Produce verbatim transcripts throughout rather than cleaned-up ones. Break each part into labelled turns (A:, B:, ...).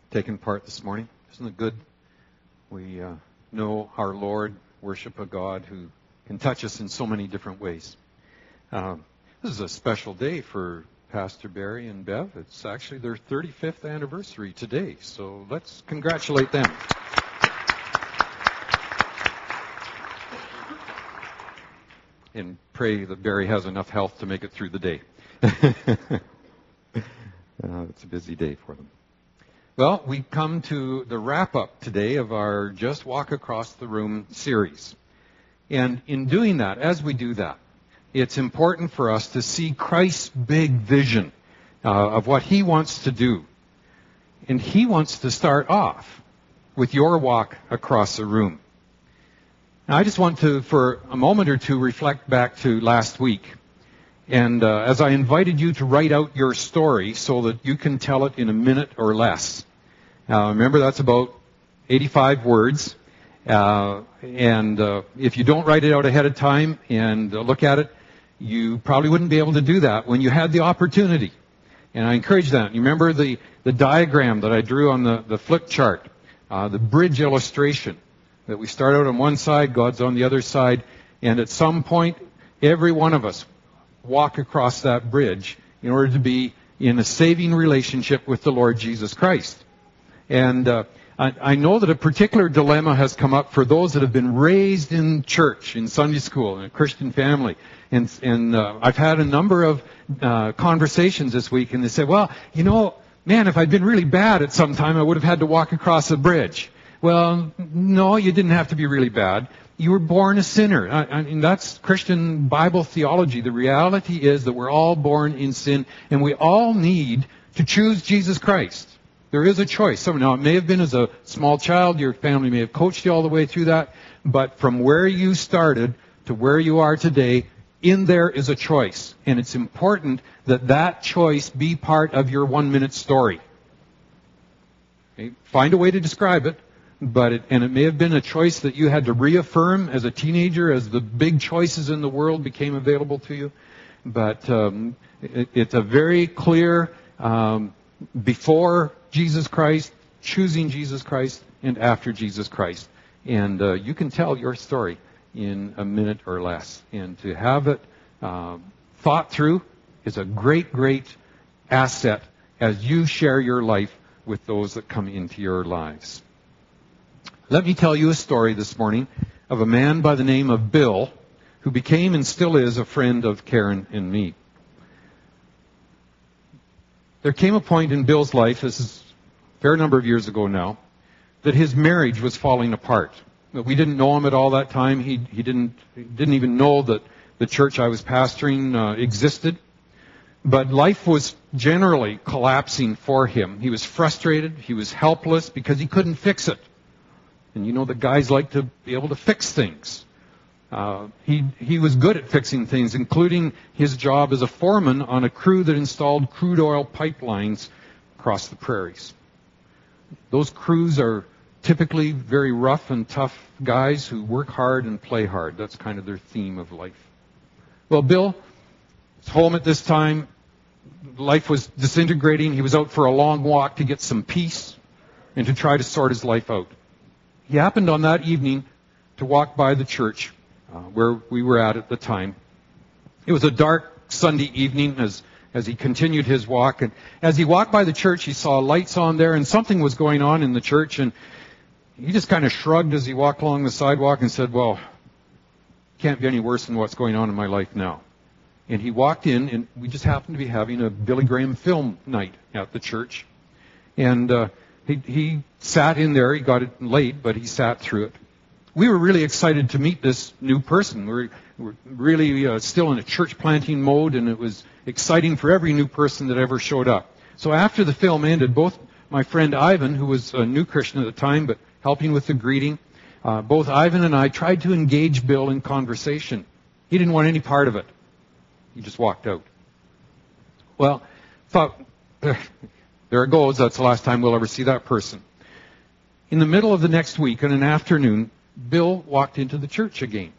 A: taking part this morning. Isn't it good? We uh, know our Lord, worship a God who can touch us in so many different ways. Um, this is a special day for Pastor Barry and Bev. It's actually their thirty-fifth anniversary today, so let's congratulate them. And pray that Barry has enough health to make it through the day. uh, it's a busy day for them. Well, we come to the wrap-up today of our Just Walk Across the Room series. And in doing that, as we do that, it's important for us to see Christ's big vision uh, of what He wants to do. And He wants to start off with your walk across the room. Now, I just want to, for a moment or two, reflect back to last week. And uh, as I invited you to write out your story so that you can tell it in a minute or less. Uh, remember, that's about eighty-five words. Uh, and uh, if you don't write it out ahead of time and uh, look at it, you probably wouldn't be able to do that when you had the opportunity. And I encourage that. You remember the, the diagram that I drew on the, the flip chart, uh, the bridge illustration, that we start out on one side, God's on the other side, and at some point, every one of us walk across that bridge in order to be in a saving relationship with the Lord Jesus Christ. And uh, I, I know that a particular dilemma has come up for those that have been raised in church, in Sunday school, in a Christian family. And, and uh, I've had a number of uh, conversations this week, and they say, well, you know, man, if I'd been really bad at some time, I would have had to walk across a bridge. Well, no, you didn't have to be really bad. You were born a sinner. I, I mean, that's Christian Bible theology. The reality is that we're all born in sin, and we all need to choose Jesus Christ. There is a choice. So now, it may have been as a small child, your family may have coached you all the way through that, but from where you started to where you are today, in there is a choice. And it's important that that choice be part of your one-minute story. Okay? Find a way to describe it. But it, and it may have been a choice that you had to reaffirm as a teenager as the big choices in the world became available to you. But um, it, it's a very clear um, before Jesus Christ, choosing Jesus Christ, and after Jesus Christ. And uh, you can tell your story in a minute or less. And to have it uh, thought through is a great, great asset as you share your life with those that come into your lives. Let me tell you a story this morning of a man by the name of Bill who became and still is a friend of Karen and me. There came a point in Bill's life, this is a fair number of years ago now, that his marriage was falling apart. We didn't know him at all that time. He, he didn't, he didn't even know that the church I was pastoring uh, existed. But life was generally collapsing for him. He was frustrated. He was helpless because he couldn't fix it. And you know that guys like to be able to fix things. Uh, he he was good at fixing things, including his job as a foreman on a crew that installed crude oil pipelines across the prairies. Those crews are typically very rough and tough guys who work hard and play hard. That's kind of their theme of life. Well, Bill was home at this time. Life was disintegrating. He was out for a long walk to get some peace and to try to sort his life out. He happened on that evening to walk by the church uh, where we were at at the time. It was a dark Sunday evening as, as he continued his walk. And as he walked by the church, he saw lights on there and something was going on in the church. And he just kind of shrugged as he walked along the sidewalk and said, well, it can't be any worse than what's going on in my life now. And he walked in, and we just happened to be having a Billy Graham film night at the church. And uh, He, he sat in there. He got it late, but he sat through it. We were really excited to meet this new person. We were, we were really uh, still in a church planting mode, and it was exciting for every new person that ever showed up. So after the film ended, both my friend Ivan, who was a new Christian at the time, but helping with the greeting, uh, both Ivan and I tried to engage Bill in conversation. He didn't want any part of it. He just walked out. Well, thought... There it goes. That's the last time we'll ever see that person. In the middle of the next week, on an afternoon, Bill walked into the church again.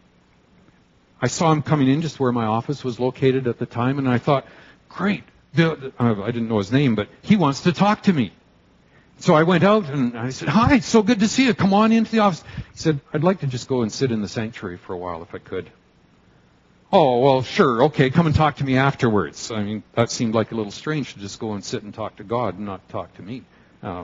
A: I saw him coming in just where my office was located at the time, and I thought, great, Bill, I didn't know his name, but he wants to talk to me. So I went out and I said, "Hi, it's so good to see you. Come on into the office." He said, "I'd like to just go and sit in the sanctuary for a while if I could." "Oh, well, sure, okay, come and talk to me afterwards." I mean, that seemed like a little strange to just go and sit and talk to God and not talk to me. Uh,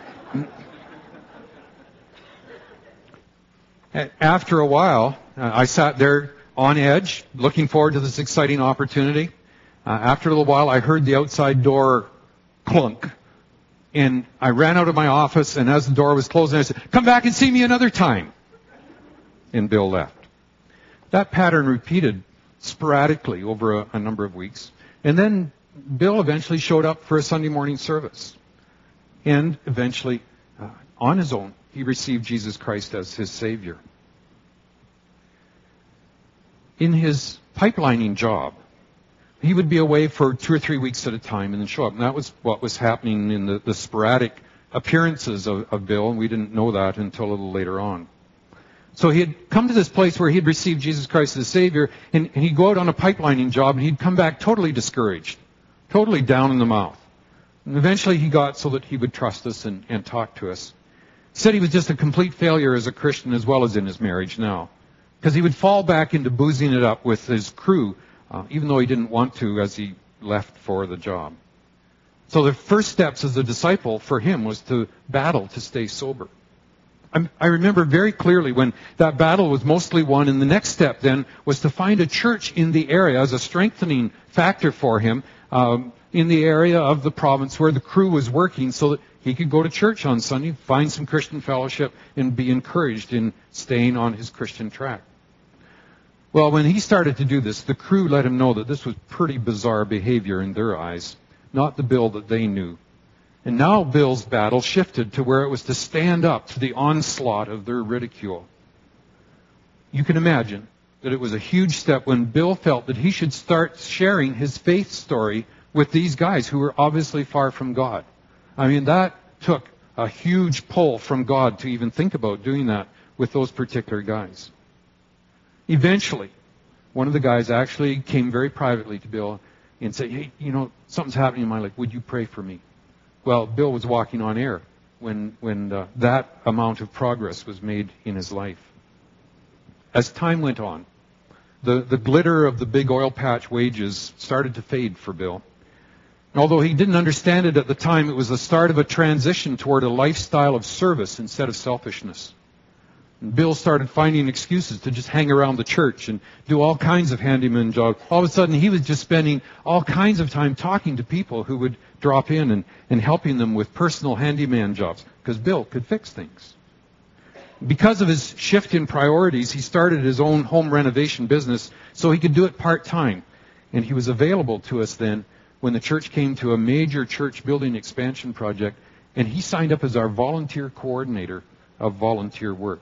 A: after a while, uh, I sat there on edge, looking forward to this exciting opportunity. Uh, after a little while, I heard the outside door clunk. And I ran out of my office, and as the door was closing, I said, "Come back and see me another time." And Bill left. That pattern repeated sporadically over a, a number of weeks. And then Bill eventually showed up for a Sunday morning service. And eventually, uh, on his own, he received Jesus Christ as his Savior. In his pipelining job, he would be away for two or three weeks at a time and then show up. And that was what was happening in the, the sporadic appearances of, of Bill, and we didn't know that until a little later on. So he had come to this place where he had received Jesus Christ as Savior, and, and he'd go out on a pipelining job, and he'd come back totally discouraged, totally down in the mouth. And eventually he got so that he would trust us and, and talk to us. He said he was just a complete failure as a Christian as well as in his marriage now, because he would fall back into boozing it up with his crew, Uh, even though he didn't want to as he left for the job. So the first steps as a disciple for him was to battle to stay sober. I'm, I remember very clearly when that battle was mostly won, and the next step then was to find a church in the area as a strengthening factor for him um, in the area of the province where the crew was working, so that he could go to church on Sunday, find some Christian fellowship, and be encouraged in staying on his Christian track. Well, when he started to do this, the crew let him know that this was pretty bizarre behavior in their eyes, not the Bill that they knew. And now Bill's battle shifted to where it was to stand up to the onslaught of their ridicule. You can imagine that it was a huge step when Bill felt that he should start sharing his faith story with these guys who were obviously far from God. I mean, that took a huge pull from God to even think about doing that with those particular guys. Eventually, one of the guys actually came very privately to Bill and said, "Hey, you know, something's happening in my life. Would you pray for me?" Well, Bill was walking on air when when uh, that amount of progress was made in his life. As time went on, the, the glitter of the big oil patch wages started to fade for Bill. And although he didn't understand it at the time, it was the start of a transition toward a lifestyle of service instead of selfishness. Bill started finding excuses to just hang around the church and do all kinds of handyman jobs. All of a sudden, he was just spending all kinds of time talking to people who would drop in and, and helping them with personal handyman jobs, because Bill could fix things. Because of his shift in priorities, he started his own home renovation business so he could do it part-time. And he was available to us then when the church came to a major church building expansion project, and he signed up as our volunteer coordinator of volunteer work.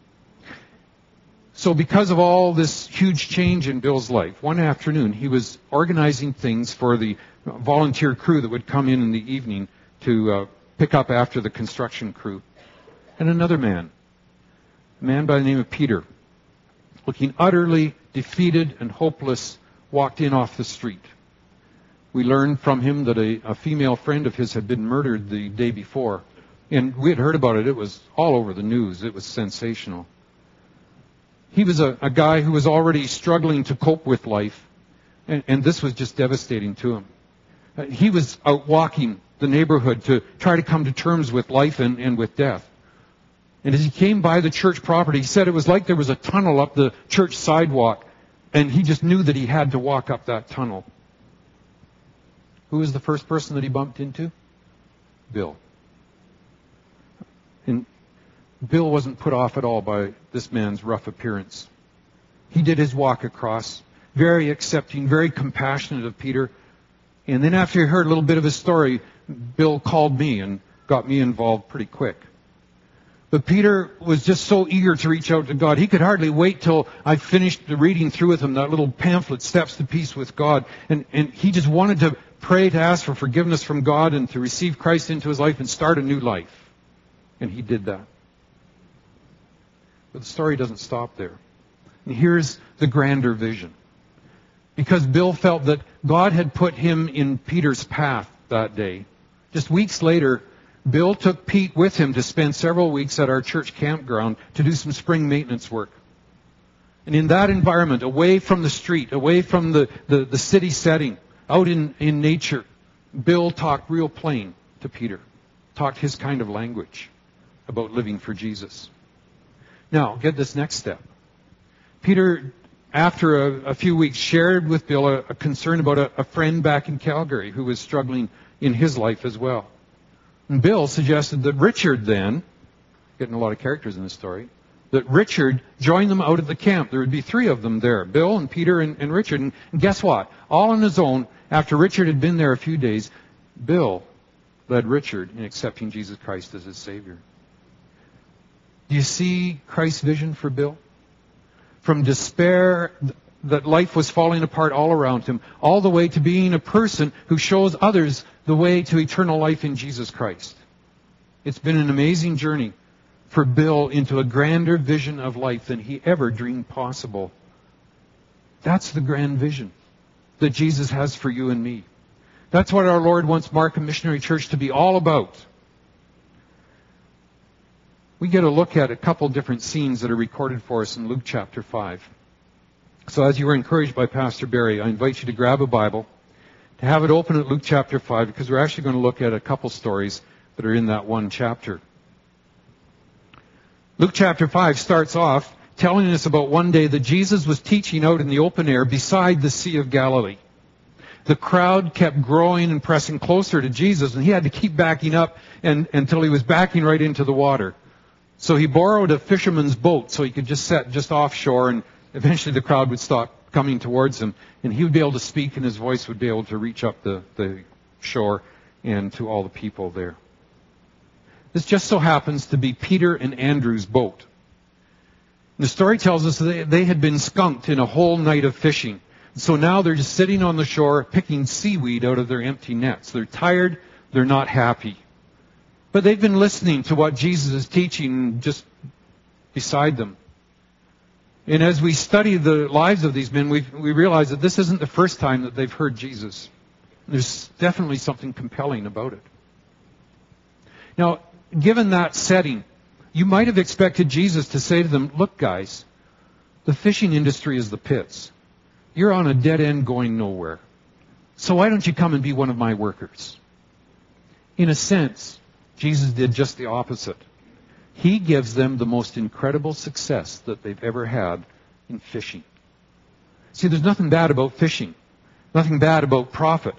A: So because of all this huge change in Bill's life, one afternoon he was organizing things for the volunteer crew that would come in in the evening to uh, pick up after the construction crew. And another man, a man by the name of Peter, looking utterly defeated and hopeless, walked in off the street. We learned from him that a, a female friend of his had been murdered the day before. And we had heard about it. It was all over the news. It was sensational. He was a, a guy who was already struggling to cope with life, and, and this was just devastating to him. Uh, he was out walking the neighborhood to try to come to terms with life and, and with death. And as he came by the church property, he said it was like there was a tunnel up the church sidewalk, and he just knew that he had to walk up that tunnel. Who was the first person that he bumped into? Bill. And Bill wasn't put off at all by this man's rough appearance. He did his walk across, very accepting, very compassionate of Peter. And then after he heard a little bit of his story, Bill called me and got me involved pretty quick. But Peter was just so eager to reach out to God. He could hardly wait till I finished reading through with him that little pamphlet, Steps to Peace with God. And, and he just wanted to pray, to ask for forgiveness from God and to receive Christ into his life and start a new life. And he did that. But the story doesn't stop there. And here's the grander vision. Because Bill felt that God had put him in Peter's path that day. Just weeks later, Bill took Pete with him to spend several weeks at our church campground to do some spring maintenance work. And in that environment, away from the street, away from the, the, the city setting, out in, in nature, Bill talked real plain to Peter, talked his kind of language about living for Jesus. Now, get this next step. Peter, after a, a few weeks, shared with Bill a, a concern about a, a friend back in Calgary who was struggling in his life as well. And Bill suggested that Richard then, getting a lot of characters in this story, that Richard join them out at the camp. There would be three of them there, Bill and Peter and, and Richard. And, and guess what? All on his own, after Richard had been there a few days, Bill led Richard in accepting Jesus Christ as his Savior. Do you see Christ's vision for Bill? From despair that life was falling apart all around him, all the way to being a person who shows others the way to eternal life in Jesus Christ. It's been an amazing journey for Bill into a grander vision of life than he ever dreamed possible. That's the grand vision that Jesus has for you and me. That's what our Lord wants Markham Missionary Church to be all about. We get a look at a couple different scenes that are recorded for us in Luke chapter five. So as you were encouraged by Pastor Barry, I invite you to grab a Bible, to have it open at Luke chapter five, because we're actually going to look at a couple stories that are in that one chapter. Luke chapter five starts off telling us about one day that Jesus was teaching out in the open air beside the Sea of Galilee. The crowd kept growing and pressing closer to Jesus, and he had to keep backing up and, until he was backing right into the water. So he borrowed a fisherman's boat so he could just set just offshore, and eventually the crowd would stop coming towards him, and he would be able to speak, and his voice would be able to reach up the, the shore and to all the people there. This just so happens to be Peter and Andrew's boat. The story tells us they, they had been skunked in a whole night of fishing. So now they're just sitting on the shore picking seaweed out of their empty nets. They're tired. They're not happy. But they've been listening to what Jesus is teaching just beside them. And as we study the lives of these men, we we realize that this isn't the first time that they've heard Jesus. There's definitely something compelling about it. Now, given that setting, you might have expected Jesus to say to them, look guys, the fishing industry is the pits. You're on a dead end going nowhere. So why don't you come and be one of my workers? In a sense, Jesus did just the opposite. He gives them the most incredible success that they've ever had in fishing. See, there's nothing bad about fishing. Nothing bad about profit.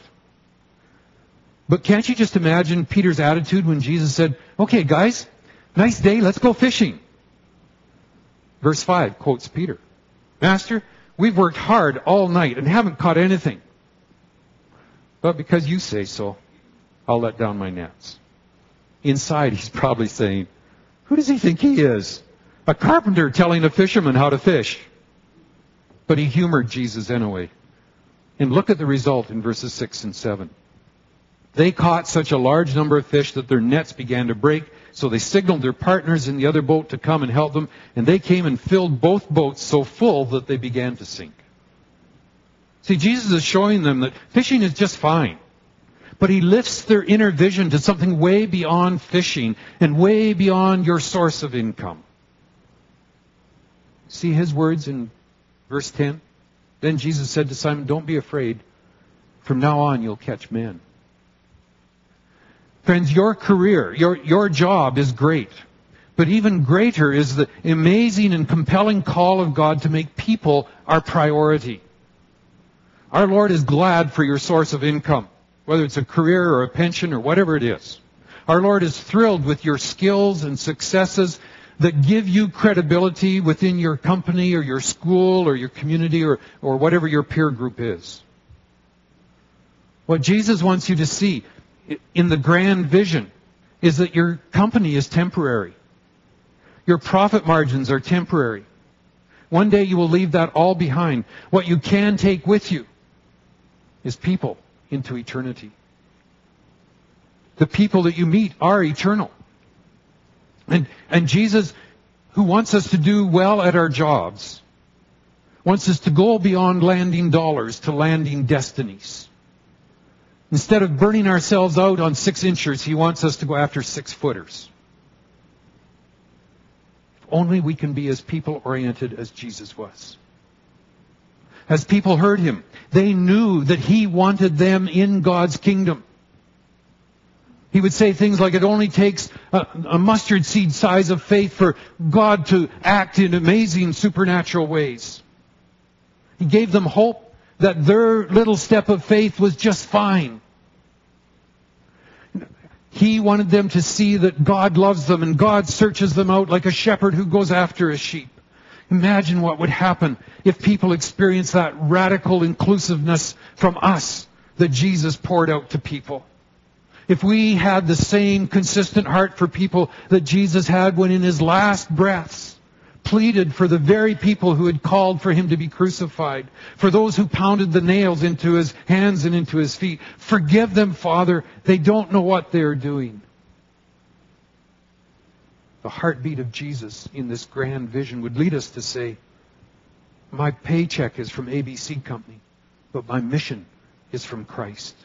A: But can't you just imagine Peter's attitude when Jesus said, okay guys, nice day, let's go fishing. Verse five quotes Peter. Master, we've worked hard all night and haven't caught anything. But because you say so, I'll let down my nets. Inside, he's probably saying, who does he think he is? A carpenter telling a fisherman how to fish. But he humored Jesus anyway. And look at the result in verses six and seven. They caught such a large number of fish that their nets began to break. So they signaled their partners in the other boat to come and help them. And they came and filled both boats so full that they began to sink. See, Jesus is showing them that fishing is just fine. But he lifts their inner vision to something way beyond fishing and way beyond your source of income. See his words in verse ten? Then Jesus said to Simon, don't be afraid. From now on you'll catch men. Friends, your career, your, your job is great. But even greater is the amazing and compelling call of God to make people our priority. Our Lord is glad for your source of income, whether it's a career or a pension or whatever it is. Our Lord is thrilled with your skills and successes that give you credibility within your company or your school or your community or, or whatever your peer group is. What Jesus wants you to see in the grand vision is that your company is temporary. Your profit margins are temporary. One day you will leave that all behind. What you can take with you is people into eternity. The people that you meet are eternal. And, and Jesus, who wants us to do well at our jobs, wants us to go beyond landing dollars to landing destinies. Instead of burning ourselves out on six inchers, He wants us to go after six footers. If only we can be as people-oriented as Jesus was. As people heard Him, they knew that He wanted them in God's kingdom. He would say things like, it only takes a, a mustard seed size of faith for God to act in amazing supernatural ways. He gave them hope that their little step of faith was just fine. He wanted them to see that God loves them and God searches them out like a shepherd who goes after a sheep. Imagine what would happen if people experienced that radical inclusiveness from us that Jesus poured out to people. If we had the same consistent heart for people that Jesus had when in His last breaths pleaded for the very people who had called for Him to be crucified, for those who pounded the nails into His hands and into His feet. Forgive them, Father. They don't know what they are doing. The heartbeat of Jesus in this grand vision would lead us to say, my paycheck is from A B C Company, but my mission is from Christ.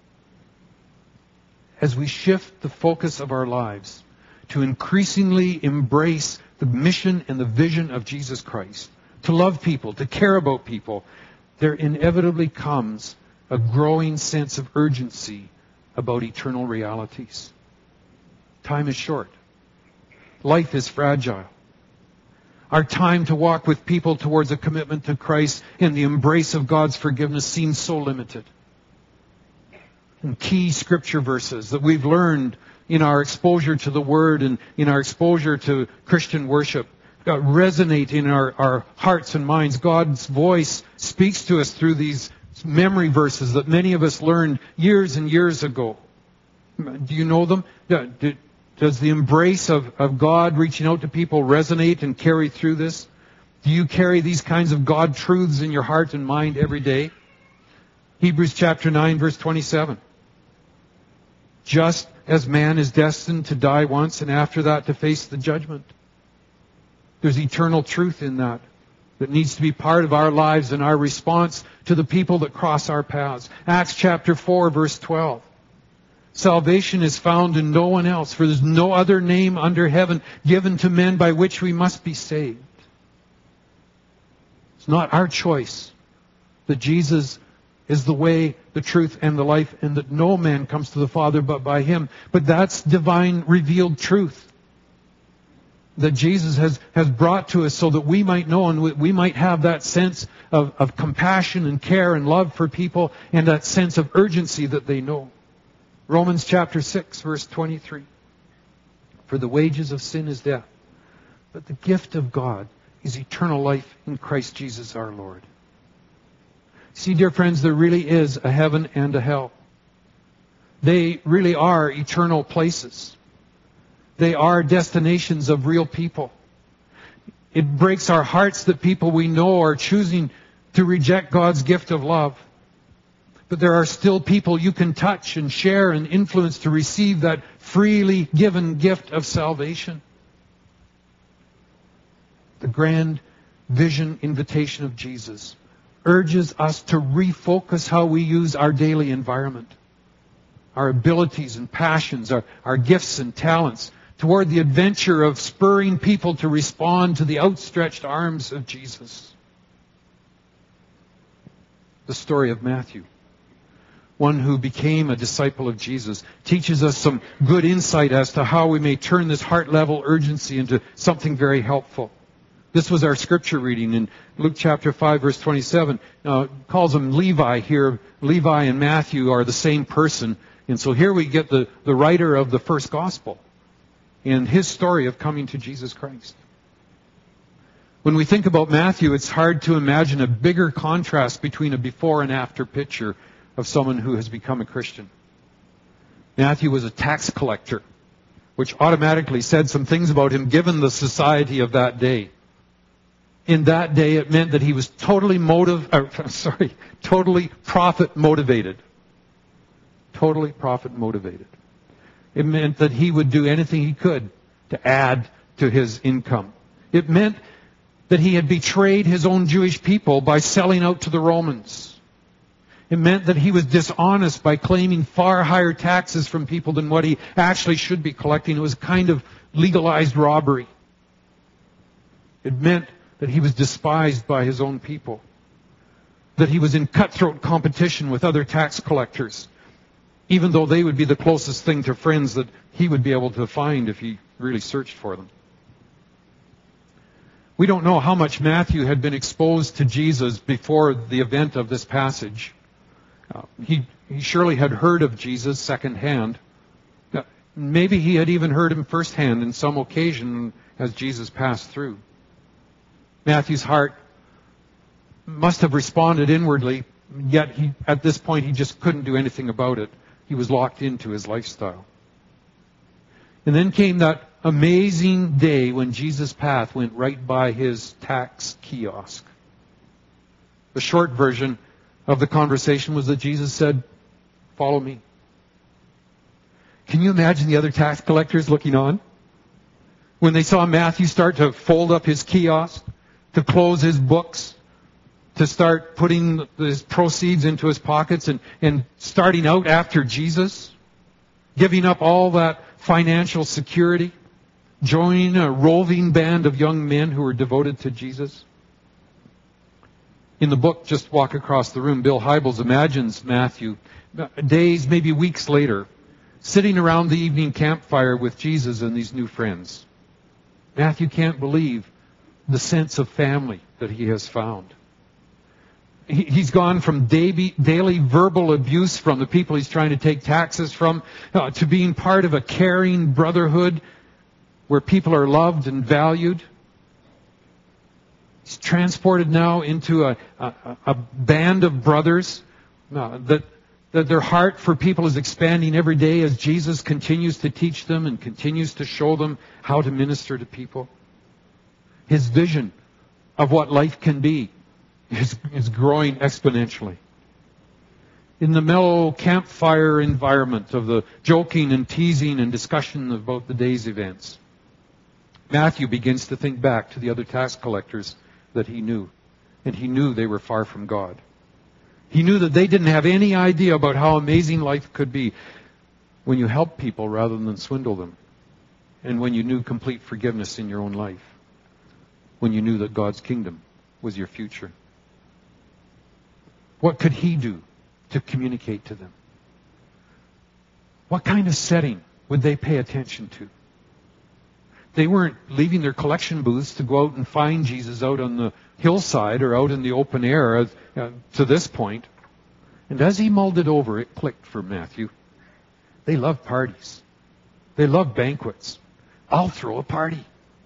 A: As we shift the focus of our lives to increasingly embrace the mission and the vision of Jesus Christ, to love people, to care about people, there inevitably comes a growing sense of urgency about eternal realities. Time is short. Life is fragile. Our time to walk with people towards a commitment to Christ and the embrace of God's forgiveness seems so limited. And key scripture verses that we've learned in our exposure to the Word and in our exposure to Christian worship uh, resonate in our, our hearts and minds. God's voice speaks to us through these memory verses that many of us learned years and years ago. Do you know them? Does the embrace of, of God reaching out to people resonate and carry through this? Do you carry these kinds of God truths in your heart and mind every day? Hebrews chapter nine, verse twenty-seven. Just as man is destined to die once and after that to face the judgment. There's eternal truth in that that needs to be part of our lives and our response to the people that cross our paths. Acts chapter four, verse twelve. Salvation is found in no one else, for there's no other name under heaven given to men by which we must be saved. It's not our choice that Jesus is the way, the truth, and the life, and that no man comes to the Father but by Him. But that's divine revealed truth that Jesus has, has brought to us so that we might know and we might have that sense of, of compassion and care and love for people and that sense of urgency that they know. Romans chapter six, verse twenty-three. For the wages of sin is death, but the gift of God is eternal life in Christ Jesus our Lord. See, dear friends, there really is a heaven and a hell. They really are eternal places. They are destinations of real people. It breaks our hearts that people we know are choosing to reject God's gift of love. But there are still people you can touch and share and influence to receive that freely given gift of salvation. The grand vision invitation of Jesus urges us to refocus how we use our daily environment, our abilities and passions, our, our gifts and talents, toward the adventure of spurring people to respond to the outstretched arms of Jesus. The story of Matthew, one who became a disciple of Jesus, teaches us some good insight as to how we may turn this heart-level urgency into something very helpful. This was our scripture reading in Luke chapter five, verse twenty-seven. Uh, calls him Levi here. Levi and Matthew are the same person. And so here we get the, the writer of the first gospel and his story of coming to Jesus Christ. When we think about Matthew, it's hard to imagine a bigger contrast between a before and after picture of someone who has become a Christian. Matthew was a tax collector, which automatically said some things about him given the society of that day. In that day, it meant that he was totally motive, or, sorry, totally profit motivated. Totally profit motivated. It meant that he would do anything he could to add to his income. It meant that he had betrayed his own Jewish people by selling out to the Romans. It meant that he was dishonest by claiming far higher taxes from people than what he actually should be collecting. It was a kind of legalized robbery. It meant that he was despised by his own people, that he was in cutthroat competition with other tax collectors, even though they would be the closest thing to friends that he would be able to find if he really searched for them. We don't know how much Matthew had been exposed to Jesus before the event of this passage. Uh, he, he surely had heard of Jesus secondhand. Uh, maybe he had even heard him firsthand in some occasion as Jesus passed through. Matthew's heart must have responded inwardly, yet he, at this point he just couldn't do anything about it. He was locked into his lifestyle. And then came that amazing day when Jesus' path went right by his tax kiosk. The short version of the conversation was that Jesus said, "Follow me." Can you imagine the other tax collectors looking on? When they saw Matthew start to fold up his kiosk, to close his books, to start putting his proceeds into his pockets and, and starting out after Jesus, giving up all that financial security, joining a roving band of young men who were devoted to Jesus. In the book, Just Walk Across the Room, Bill Hybels imagines Matthew, days, maybe weeks later, sitting around the evening campfire with Jesus and these new friends. Matthew can't believe the sense of family that he has found. He's gone from daily, daily verbal abuse from the people he's trying to take taxes from uh, to being part of a caring brotherhood where people are loved and valued. He's transported now into a, a, a band of brothers uh, that, that their heart for people is expanding every day as Jesus continues to teach them and continues to show them how to minister to people. His vision of what life can be is, is growing exponentially. In the mellow campfire environment of the joking and teasing and discussion about the day's events, Matthew begins to think back to the other tax collectors that he knew. And he knew they were far from God. He knew that they didn't have any idea about how amazing life could be when you help people rather than swindle them. And when you knew complete forgiveness in your own life. When you knew that God's kingdom was your future. What could he do to communicate to them? What kind of setting would they pay attention to? They weren't leaving their collection booths to go out and find Jesus out on the hillside or out in the open air as, uh, to this point. And as he mulled it over, it clicked for Matthew. They love parties. They love banquets. I'll throw a party.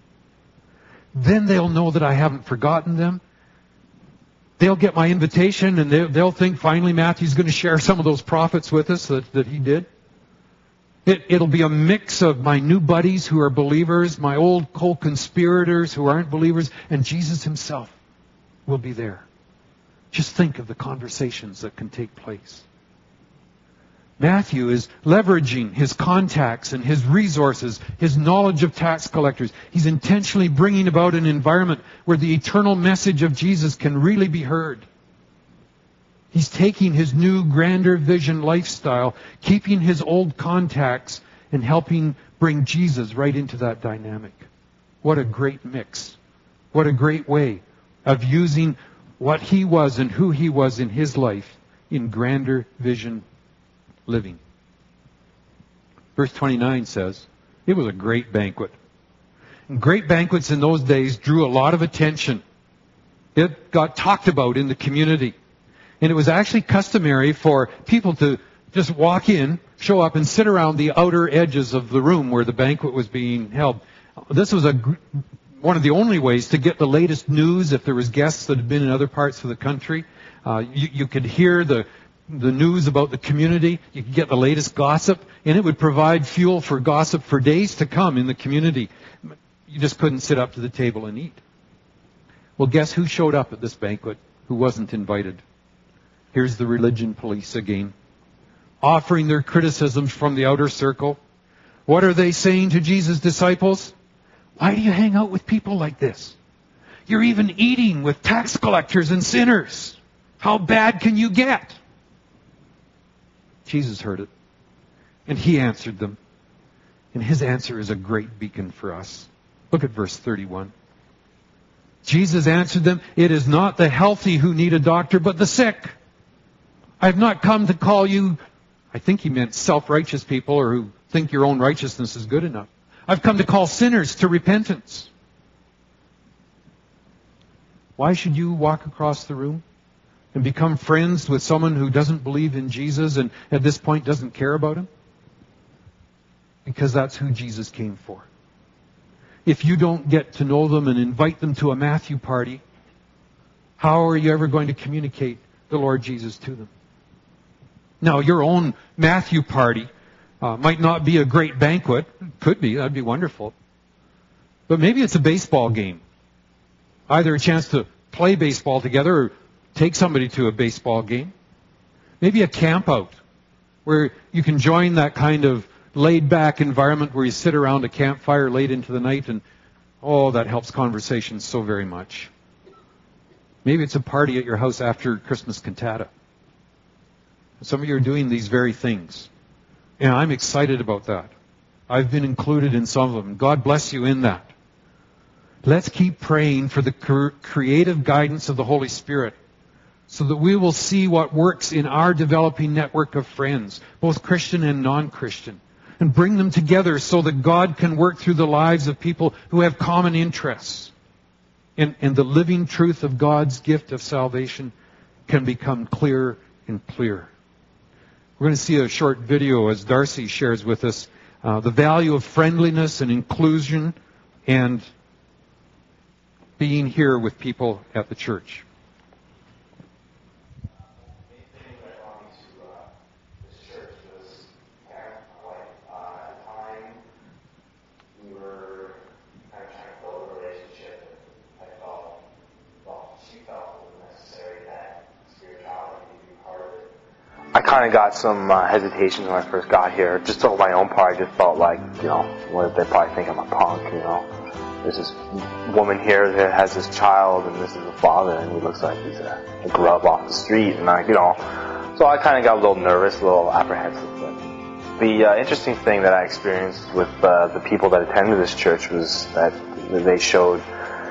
A: Then they'll know that I haven't forgotten them. They'll get my invitation and they'll, they'll think finally Matthew's going to share some of those profits with us that, that he did. It, it'll be a mix of my new buddies who are believers, my old co-conspirators who aren't believers, and Jesus himself will be there. Just think of the conversations that can take place. Matthew is leveraging his contacts and his resources, his knowledge of tax collectors. He's intentionally bringing about an environment where the eternal message of Jesus can really be heard. He's taking his new grander vision lifestyle, keeping his old contacts, and helping bring Jesus right into that dynamic. What a great mix. What a great way of using what he was and who he was in his life in grander vision living. Verse twenty-nine says, it was a great banquet. And great banquets in those days drew a lot of attention. It got talked about in the community. And it was actually customary for people to just walk in, show up, and sit around the outer edges of the room where the banquet was being held. This was a one of the only ways to get the latest news if there was guests that had been in other parts of the country. Uh, you, you could hear the the news about the community. You could get the latest gossip, and it would provide fuel for gossip for days to come in the community. You just couldn't sit up to the table and eat. Well, guess who showed up at this banquet who wasn't invited? Here's the religion police again, offering their criticisms from the outer circle. What are they saying to Jesus' disciples? Why do you hang out with people like this? You're even eating with tax collectors and sinners. How bad can you get? Jesus heard it. And He answered them. And His answer is a great beacon for us. Look at verse thirty-one. Jesus answered them, "It is not the healthy who need a doctor, but the sick. I have not come to call you," I think He meant self-righteous people, or who think your own righteousness is good enough. "I've come to call sinners to repentance." Why should you walk across the room and become friends with someone who doesn't believe in Jesus and at this point doesn't care about Him? Because that's who Jesus came for. If you don't get to know them and invite them to a Matthew party, how are you ever going to communicate the Lord Jesus to them? Now, your own Matthew party uh, might not be a great banquet. Could be. That'd be wonderful. But maybe it's a baseball game. Either a chance to play baseball together or take somebody to a baseball game. Maybe a camp out where you can join that kind of laid-back environment where you sit around a campfire late into the night and, oh, that helps conversations so very much. Maybe it's a party at your house after Christmas cantata. Some of you are doing these very things. And I'm excited about that. I've been included in some of them. God bless you in that. Let's keep praying for the creative guidance of the Holy Spirit so that we will see what works in our developing network of friends, both Christian and non-Christian, and bring them together so that God can work through the lives of people who have common interests. And, and the living truth of God's gift of salvation can become clearer and clearer. We're going to see a short video as Darcy shares with us uh, the value of friendliness and inclusion and being here with people at the church.
B: I kind of got some uh, hesitations when I first got here. Just to my own part, I just felt like, you know, what they probably think I'm a punk, you know. There's this woman here that has this child, and this is the father, and he looks like he's a, a grub off the street, and I, you know. So I kind of got a little nervous, a little apprehensive. But the uh, interesting thing that I experienced with uh, the people that attended this church was that they showed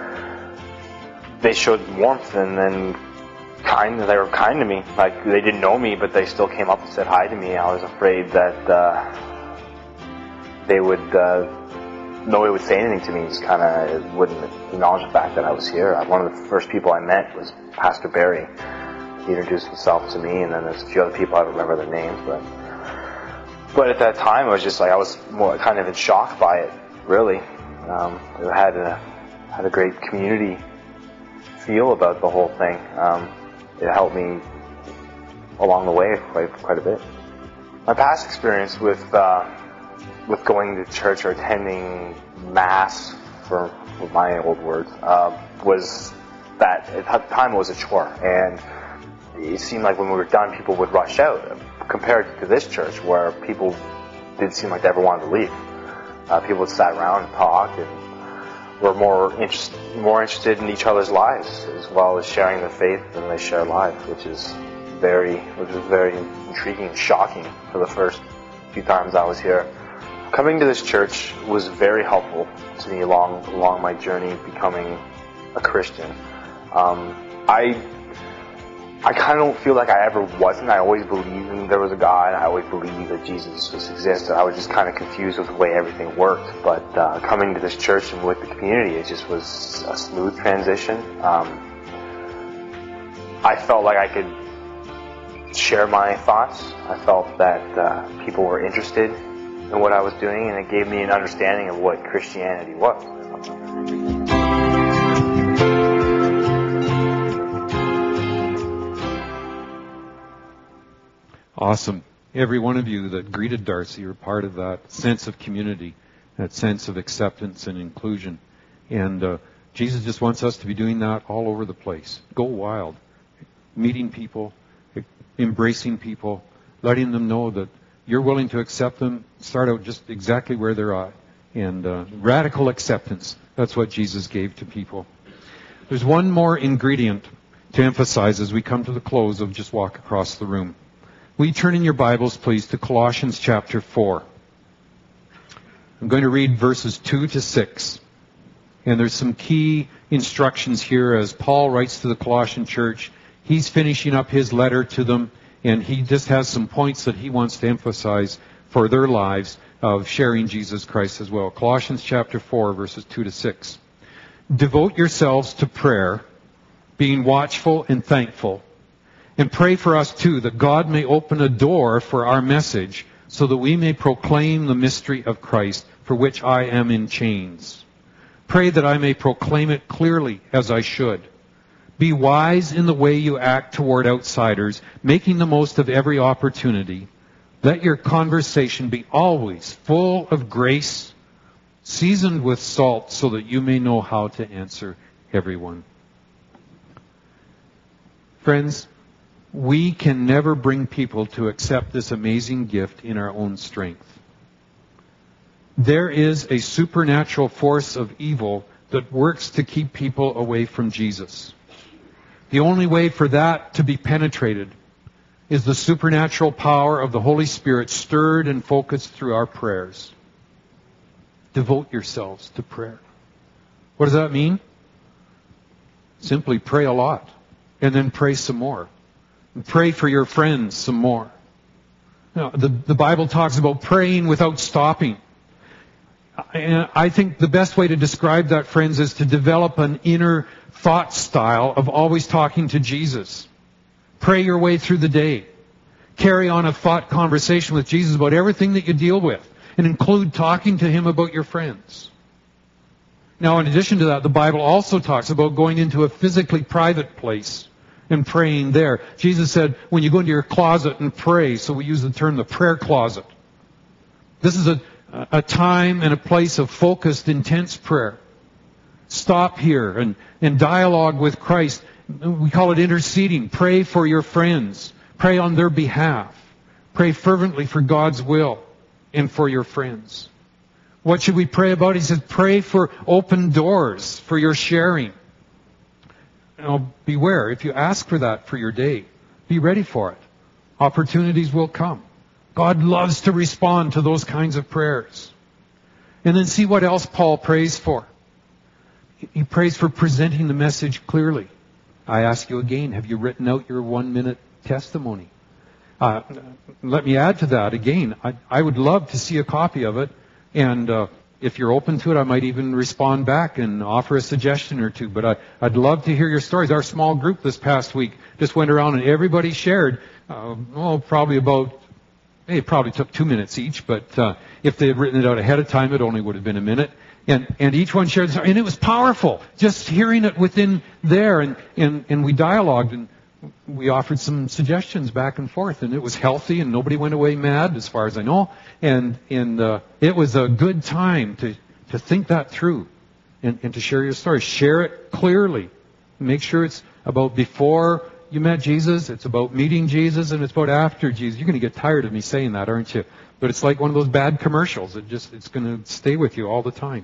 B: they showed warmth and then. Kind, they were kind to me. Like, they didn't know me, but they still came up and said hi to me. I was afraid that uh, they would, uh, nobody would say anything to me. Just kind of wouldn't acknowledge the fact that I was here. One of the first people I met was Pastor Barry. He introduced himself to me, and then there's a few other people I don't remember their names, but but at that time, I was just like I was more kind of in shock by it. Really, um, it had a had a great community feel about the whole thing. Um, It helped me along the way quite quite a bit. My past experience with uh, with going to church or attending mass, for with my old words, uh, was that at the time it was a chore, and it seemed like when we were done, people would rush out. Compared to this church, where people didn't seem like they ever wanted to leave. Uh, people would sat around and talk and were more interest, more interested in each other's lives as well as sharing their faith than they share life, which is very, which was very intriguing and shocking for the first few times I was here. Coming to this church was very helpful to me along along my journey becoming a Christian. Um, I I kind of don't feel like I ever wasn't. I always believed in there was a God. I always believed that Jesus just existed. I was just kind of confused with the way everything worked. But uh, coming to this church and with the community, it just was a smooth transition. Um, I felt like I could share my thoughts. I felt that uh, people were interested in what I was doing, and it gave me an understanding of what Christianity was.
A: Awesome. Every one of you that greeted Darcy are part of that sense of community, that sense of acceptance and inclusion. And uh, Jesus just wants us to be doing that all over the place. Go wild. Meeting people, embracing people, letting them know that you're willing to accept them, start out just exactly where they're at. And uh, radical acceptance. That's what Jesus gave to people. There's one more ingredient to emphasize as we come to the close of Just Walk Across the Room. Will you turn in your Bibles, please, to Colossians chapter four. I'm going to read verses two to six. And there's some key instructions here as Paul writes to the Colossian church. He's finishing up his letter to them, and he just has some points that he wants to emphasize for their lives of sharing Jesus Christ as well. Colossians chapter four, verses two to six. Devote yourselves to prayer, being watchful and thankful. And pray for us too, that God may open a door for our message, so that we may proclaim the mystery of Christ, for which I am in chains. Pray that I may proclaim it clearly as I should. Be wise in the way you act toward outsiders, making the most of every opportunity. Let your conversation be always full of grace, seasoned with salt, so that you may know how to answer everyone. Friends, we can never bring people to accept this amazing gift in our own strength. There is a supernatural force of evil that works to keep people away from Jesus. The only way for that to be penetrated is the supernatural power of the Holy Spirit stirred and focused through our prayers. Devote yourselves to prayer. What does that mean? Simply pray a lot, and then pray some more. And pray for your friends some more. Now, the, the Bible talks about praying without stopping. And I think the best way to describe that, friends, is to develop an inner thought style of always talking to Jesus. Pray your way through the day. Carry on a thought conversation with Jesus about everything that you deal with, and include talking to Him about your friends. Now, in addition to that, the Bible also talks about going into a physically private place and praying there. Jesus said, when you go into your closet and pray, so we use the term the prayer closet. This is a, a time and a place of focused, intense prayer. Stop here and, and dialogue with Christ. We call it interceding. Pray for your friends. Pray on their behalf. Pray fervently for God's will and for your friends. What should we pray about? He says, pray for open doors for your sharing. Now, beware, if you ask for that for your day, be ready for it. Opportunities will come. God loves to respond to those kinds of prayers. And then see what else Paul prays for. He prays for presenting the message clearly. I ask you again, have you written out your one-minute testimony? Uh, let me add to that again. I, I would love to see a copy of it, and uh, if you're open to it, I might even respond back and offer a suggestion or two. But I, I'd love to hear your stories. Our small group this past week just went around and everybody shared, uh, well, probably about, it probably took two minutes each, but uh, if they had written it out ahead of time, it only would have been a minute. And, and each one shared, and it was powerful, just hearing it within there. And, and, and we dialogued, and we offered some suggestions back and forth, and it was healthy, and nobody went away mad, as far as I know. And, and uh, it was a good time to, to think that through and, and to share your story. Share it clearly. Make sure it's about before you met Jesus, it's about meeting Jesus, and it's about after Jesus. You're going to get tired of me saying that, aren't you? But it's like one of those bad commercials. It just, it's going to stay with you all the time.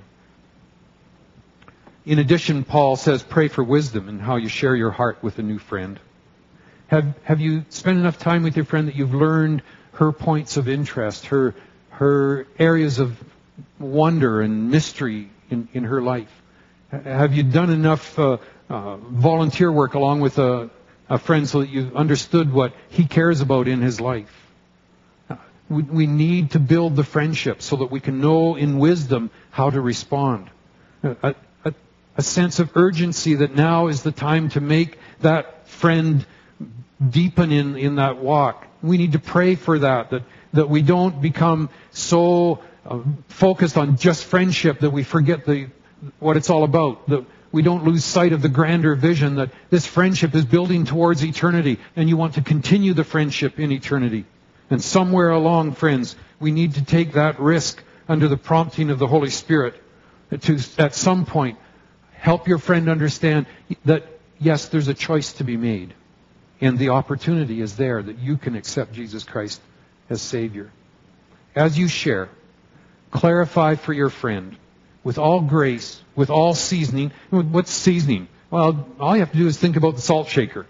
A: In addition, Paul says, pray for wisdom in how you share your heart with a new friend. Have, have you spent enough time with your friend that you've learned her points of interest, her, her areas of wonder and mystery in, in her life? Have you done enough uh, uh, volunteer work along with a, a friend so that you've understood what he cares about in his life? We, we need to build the friendship so that we can know in wisdom how to respond. A, a, a sense of urgency that now is the time to make that friend deepen in, in that walk. We need to pray for that, that, that we don't become so uh, focused on just friendship that we forget the what it's all about, that we don't lose sight of the grander vision that this friendship is building towards eternity, and you want to continue the friendship in eternity. And somewhere along, friends, we need to take that risk under the prompting of the Holy Spirit to, at some point, help your friend understand that, yes, there's a choice to be made. And the opportunity is there that you can accept Jesus Christ as Savior. As you share, clarify for your friend, with all grace, with all seasoning. What's seasoning? Well, all you have to do is think about the salt shaker.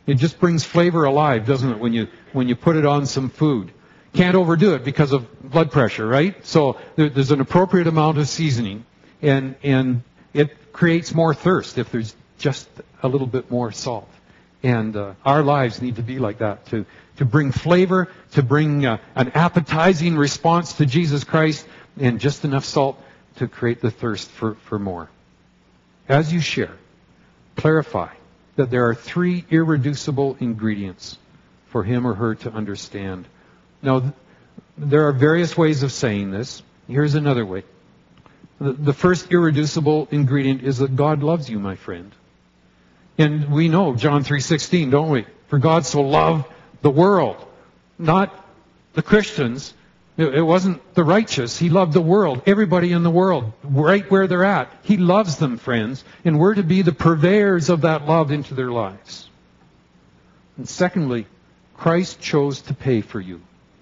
A: It just brings flavor alive, doesn't it, when you when you put it on some food. Can't overdo it because of blood pressure, right? So there, there's an appropriate amount of seasoning, and and it creates more thirst if there's just a little bit more salt. And uh, our lives need to be like that, to to bring flavor, to bring uh, an appetizing response to Jesus Christ, and just enough salt to create the thirst for, for more. As you share, clarify that there are three irreducible ingredients for him or her to understand. Now, th- there are various ways of saying this. Here's another way. The, the first irreducible ingredient is that God loves you, my friend. And we know John three sixteen, don't we? For God so loved the world, not the Christians. It wasn't the righteous. He loved the world, everybody in the world, right where they're at. He loves them, friends, and we're to be the purveyors of that love into their lives. And secondly, Christ chose to pay for you.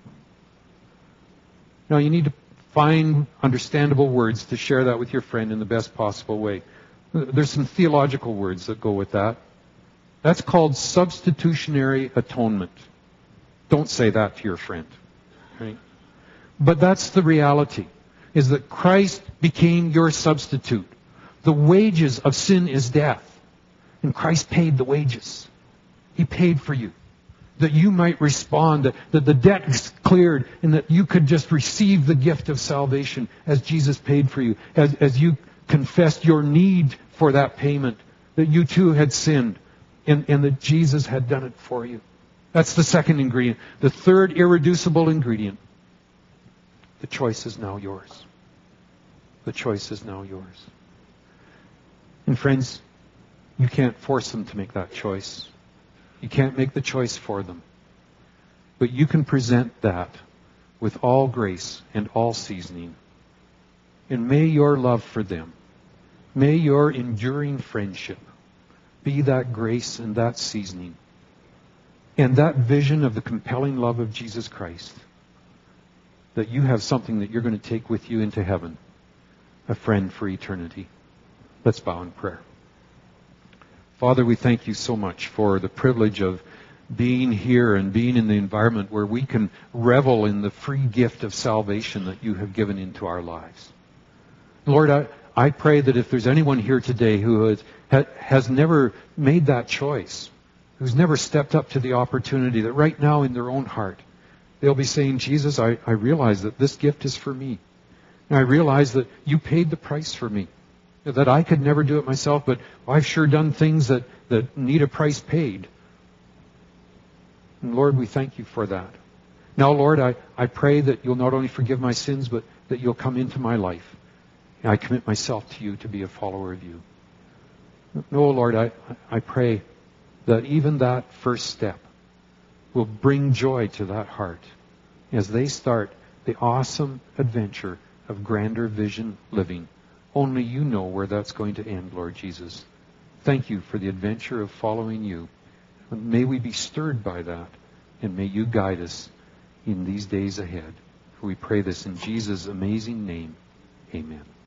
A: Now, you need to find understandable words to share that with your friend in the best possible way. There's some theological words that go with that. That's called substitutionary atonement. Don't say that to your friend, right? But that's the reality, is that Christ became your substitute. The wages of sin is death, and Christ paid the wages. He paid for you, that you might respond, that, that the debt is cleared, and that you could just receive the gift of salvation as Jesus paid for you, as, as you confessed your need for that payment, that you too had sinned, and, and that Jesus had done it for you. That's the second ingredient. The third irreducible ingredient. The choice is now yours. The choice is now yours. And friends, you can't force them to make that choice. You can't make the choice for them. But you can present that with all grace and all seasoning. And may your love for them, may your enduring friendship be that grace and that seasoning. And that vision of the compelling love of Jesus Christ, that you have something that you're going to take with you into heaven, a friend for eternity. Let's bow in prayer. Father, we thank you so much for the privilege of being here and being in the environment where we can revel in the free gift of salvation that you have given into our lives. Lord, I, I pray that if there's anyone here today who has, ha, has never made that choice, who's never stepped up to the opportunity, that right now in their own heart, they'll be saying, Jesus, I, I realize that this gift is for me. And I realize that you paid the price for me. That I could never do it myself, but I've sure done things that, that need a price paid. And Lord, we thank you for that. Now, Lord, I, I pray that you'll not only forgive my sins, but that you'll come into my life. And I commit myself to you to be a follower of you. No, Lord, I, I pray that even that first step will bring joy to that heart as they start the awesome adventure of grander vision living. Only you know where that's going to end, Lord Jesus. Thank you for the adventure of following you. May we be stirred by that, and may you guide us in these days ahead. For we pray this in Jesus' amazing name. Amen.